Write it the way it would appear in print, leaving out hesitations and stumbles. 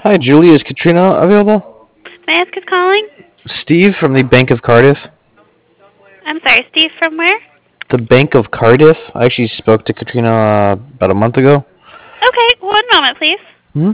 Hi, Julie. Is Katrina available? May I ask who's calling? Steve from the Bank of Cardiff. I'm sorry, Steve from where? The Bank of Cardiff. I actually spoke to Katrina about a month ago. Okay, one moment, please. Hmm?